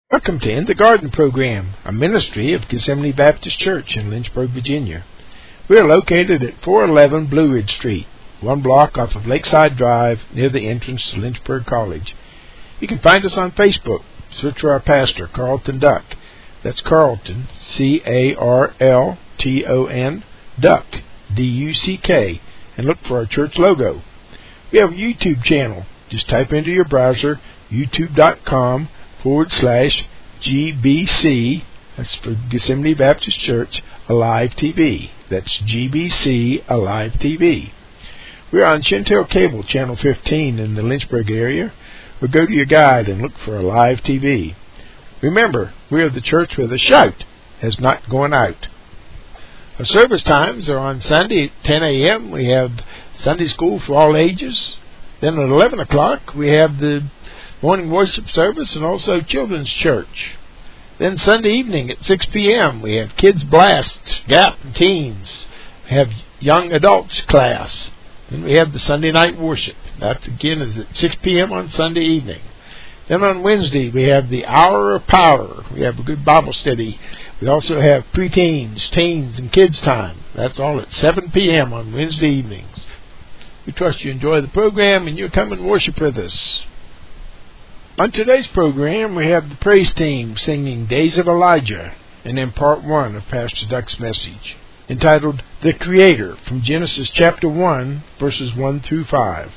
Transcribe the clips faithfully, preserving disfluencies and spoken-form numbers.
Welcome to In the Garden Program, a ministry of Gethsemane Baptist Church in Lynchburg, Virginia. We are located at four eleven Blue Ridge Street, one block off of Lakeside Drive near the entrance to Lynchburg College. You can find us on Facebook. Search for our pastor, Carlton Duck. That's Carlton, C A R L T O N, Duck, D U C K, and look for our church logo. We have a YouTube channel. Just type into your browser youtube.com forward slash GBC, that's for Gethsemane Baptist Church, Alive T V. That's G B C Alive T V. We're on Chantel Cable, Channel fifteen in the Lynchburg area, or go to your guide and look for Alive T V. Remember, we are the church where the shout has not gone out. Our service times are on Sunday at ten a.m. We have Sunday school for all ages. Then at eleven o'clock, we have the morning worship service and also children's church. Then Sunday evening at six p.m. we have Kids Blast, Gap, and Teens. We have Young Adults class. Then we have the Sunday night worship. That again is at six p.m. on Sunday evening. Then on Wednesday we have the Hour of Power. We have a good Bible study. We also have pre-teens, teens, and kids time. That's all at seven p.m. on Wednesday evenings. We trust you enjoy the program and you'll come and worship with us. On today's program, we have the praise team singing Days of Elijah, and then part one of Pastor Duck's message, entitled The Creator, from Genesis chapter one, verses one through five.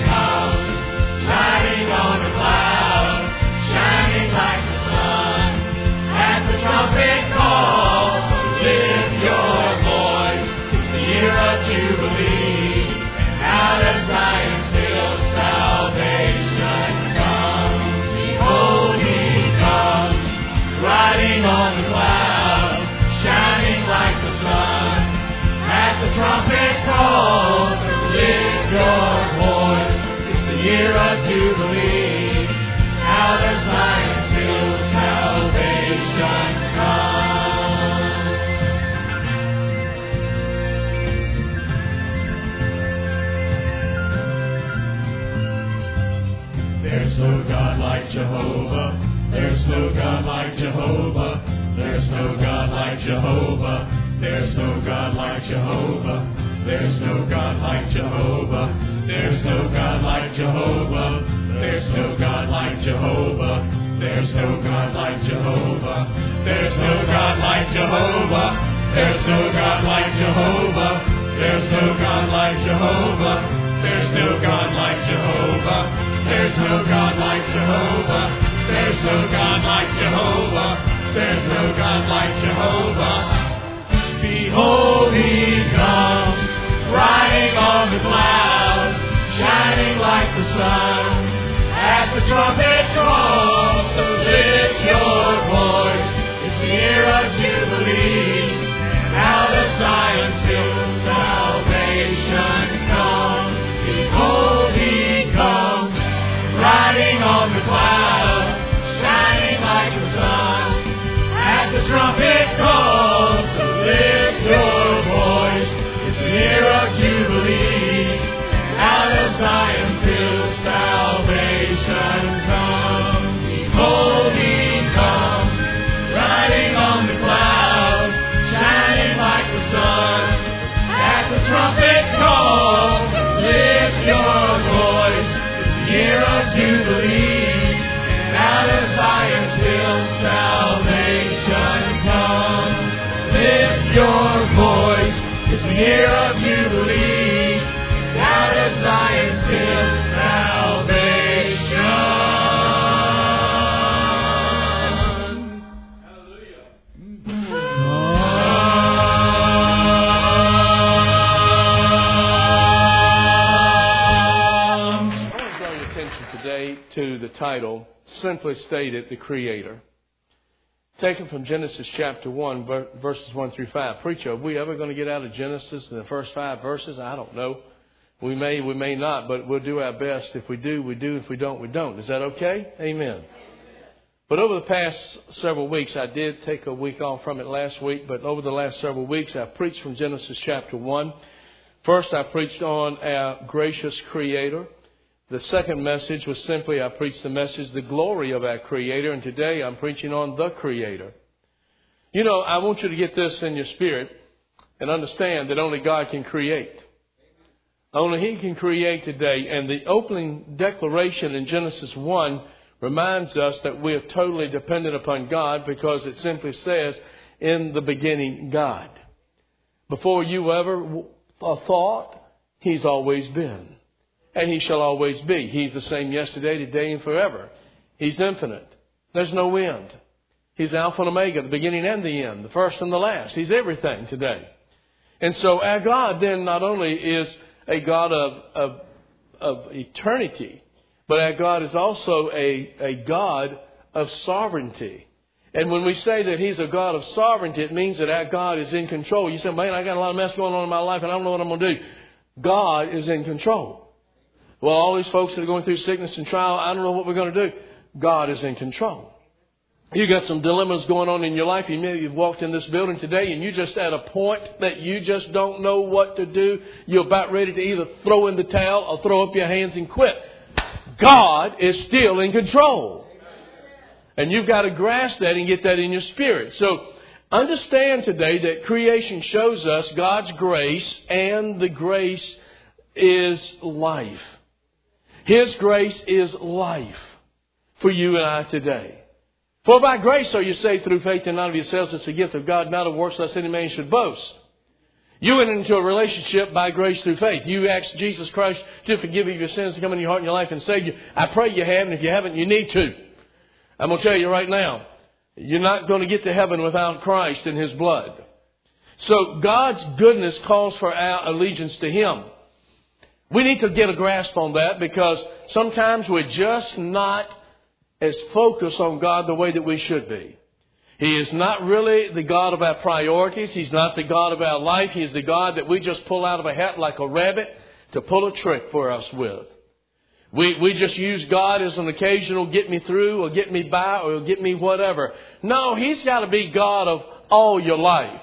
Shining on the clouds, shining like the sun. like Jehovah. There's no God like Jehovah. There's no God like Jehovah. There's no God like Jehovah. There's no God like Jehovah. There's no God like Jehovah. There's no God like Jehovah. There's no God like Jehovah. There's no God like Jehovah. There's no God like Jehovah. There's no God like Jehovah. There's no God like Jehovah. There's no God like Jehovah. There's no God like Jehovah. Behold, He comes, riding on the clouds, shining like the sun. At the trumpet call, so lift your voice. It's the year of Jubilee. Out of Zion's hill, salvation comes. Behold, He comes, riding on the clouds, shining like the sun. At the trumpet call, so lift your voice. It's the year of Jubilee. Out of Zion's hill, salvation comes. Behold, He comes, riding on the clouds, shining like the sun. At the trumpet calls, lift your voice. It's the year of Jubilee. And out of Zion's hill, salvation comes. Lift your voice. It's the year of Jubilee. Out of Zion's hill, salvation. Hallelujah. I want to draw your attention today to the title, simply stated, The Creator. Taken from Genesis chapter one, verses one through five. Preacher, are we ever going to get out of Genesis in the first five verses? I don't know. We may, we may not, but we'll do our best. If we do, we do. If we don't, we don't. Is that okay? Amen. But over the past several weeks, I did take a week off from it last week, but over the last several weeks, I preached from Genesis chapter one. First, I preached on our gracious Creator. The second message was simply, I preached the message, the glory of our Creator. And today, I'm preaching on the Creator. You know, I want you to get this in your spirit and understand that only God can create. Only He can create today. And the opening declaration in Genesis one reminds us that we are totally dependent upon God, because it simply says, in the beginning, God. Before you ever thought, He's always been. And He shall always be. He's the same yesterday, today, and forever. He's infinite. There's no end. He's Alpha and Omega, the beginning and the end, the first and the last. He's everything today. And so our God then not only is a God of, of, of eternity, but our God is also a, a God of sovereignty. And when we say that He's a God of sovereignty, it means that our God is in control. You say, man, I got a lot of mess going on in my life and I don't know what I'm going to do. God is in control. Well, all these folks that are going through sickness and trial, I don't know what we're going to do. God is in control. You got some dilemmas going on in your life. You maybe you've walked in this building today and you're just at a point that you just don't know what to do. You're about ready to either throw in the towel or throw up your hands and quit. God is still in control. And you've got to grasp that and get that in your spirit. So understand today that creation shows us God's grace, and the grace is life. His grace is life for you and I today. For by grace are you saved through faith, and not of yourselves. It's a gift of God, not of works, lest any man should boast. You went into a relationship by grace through faith. You asked Jesus Christ to forgive you your sins, to come into your heart and your life and save you. I pray you have, and if you haven't, you need to. I'm going to tell you right now, you're not going to get to heaven without Christ and His blood. So God's goodness calls for our allegiance to Him. We need to get a grasp on that, because sometimes we're just not as focused on God the way that we should be. He is not really the God of our priorities. He's not the God of our life. He's the God that we just pull out of a hat like a rabbit to pull a trick for us with. We we just use God as an occasional get me through or get me by or get me whatever. No, He's got to be God of all your life.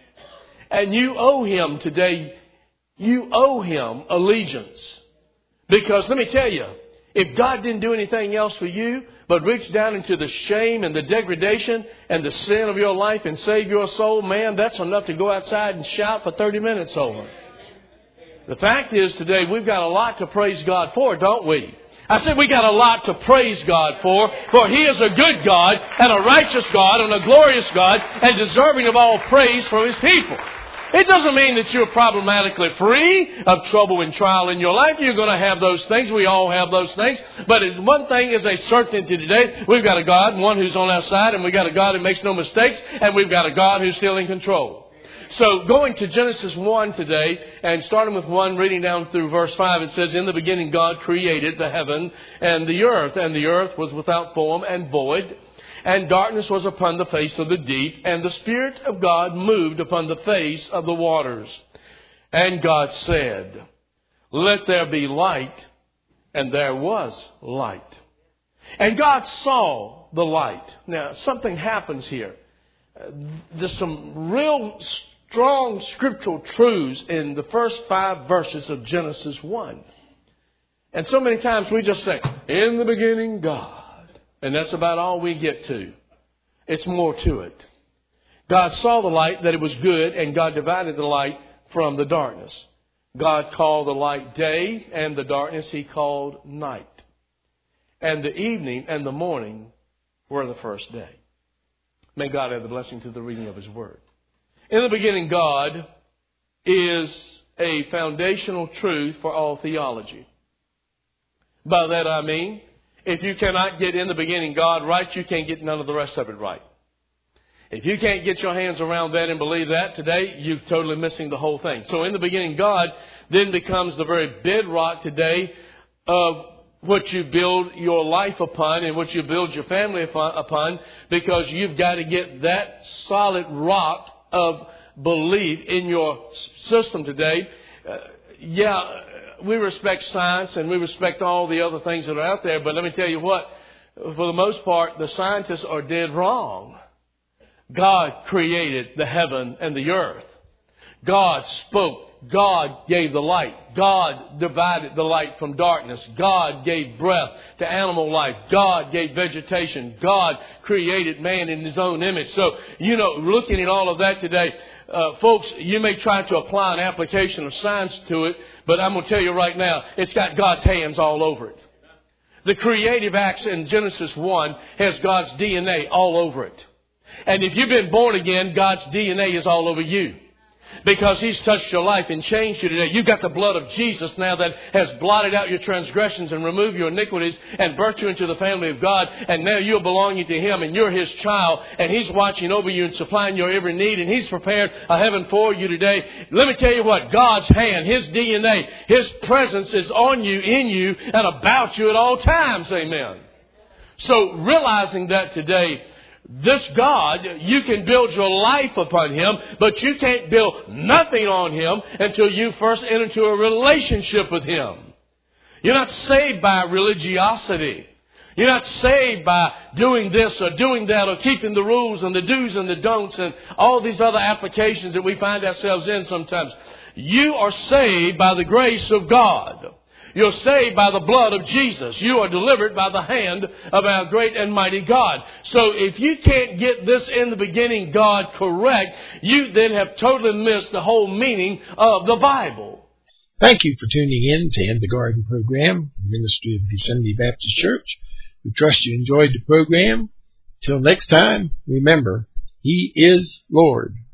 And you owe Him today, you owe Him allegiance. Because let me tell you, If God didn't do anything else for you, but reach down into the shame and the degradation and the sin of your life and save your soul, man, that's enough to go outside and shout for thirty minutes over. The fact is today we've got a lot to praise God for, don't we? I said we got a lot to praise God for, for He is a good God and a righteous God and a glorious God and deserving of all praise from His people. It doesn't mean that you're problematically free of trouble and trial in your life. You're going to have those things. We all have those things. But one thing is a certainty today. We've got a God, one who's on our side, and we've got a God who makes no mistakes, and we've got a God who's still in control. So going to Genesis one today, and starting with one, reading down through verse five, it says, "In the beginning God created the heaven and the earth, and the earth was without form and void, and darkness was upon the face of the deep, and the Spirit of God moved upon the face of the waters. And God said, Let there be light, and there was light. And God saw the light." Now, something happens here. There's some real strong scriptural truths in the first five verses of Genesis one. And so many times we just say, "In the beginning, God." And that's about all we get to. It's more to it. God saw the light, that it was good, and God divided the light from the darkness. God called the light day, and the darkness He called night. And the evening and the morning were the first day. May God add the blessing to the reading of His Word. In the beginning, God is a foundational truth for all theology. By that I mean, if you cannot get in the beginning God right, you can't get none of the rest of it right. If you can't get your hands around that and believe that today, you're totally missing the whole thing. So in the beginning, God then becomes the very bedrock today of what you build your life upon and what you build your family upon, because you've got to get that solid rock of belief in your system today. Uh, yeah, we respect science and we respect all the other things that are out there, but let me tell you what, for the most part, the scientists are dead wrong. God created the heaven and the earth. God spoke. God gave the light. God divided the light from darkness. God gave breath to animal life. God gave vegetation. God created man in His own image. So, you know, looking at all of that today, uh, folks, you may try to apply an application of science to it, but I'm going to tell you right now, it's got God's hands all over it. The creative acts in Genesis one has God's D N A all over it. And if you've been born again, God's D N A is all over you. Because He's touched your life and changed you today. You've got the blood of Jesus now that has blotted out your transgressions and removed your iniquities and birthed you into the family of God. And now you're belonging to Him and you're His child. And He's watching over you and supplying your every need. And He's prepared a heaven for you today. Let me tell you what, God's hand, His D N A, His presence is on you, in you, and about you at all times. Amen. So realizing that today, this God, you can build your life upon Him, but you can't build nothing on Him until you first enter into a relationship with Him. You're not saved by religiosity. You're not saved by doing this or doing that or keeping the rules and the do's and the don'ts and all these other applications that we find ourselves in sometimes. You are saved by the grace of God. You're saved by the blood of Jesus. You are delivered by the hand of our great and mighty God. So if you can't get this in the beginning God correct, you then have totally missed the whole meaning of the Bible. Thank you for tuning in to In the Garden program, Ministry of Gethsemane Baptist Church. We trust you enjoyed the program. Till next time, remember, He is Lord.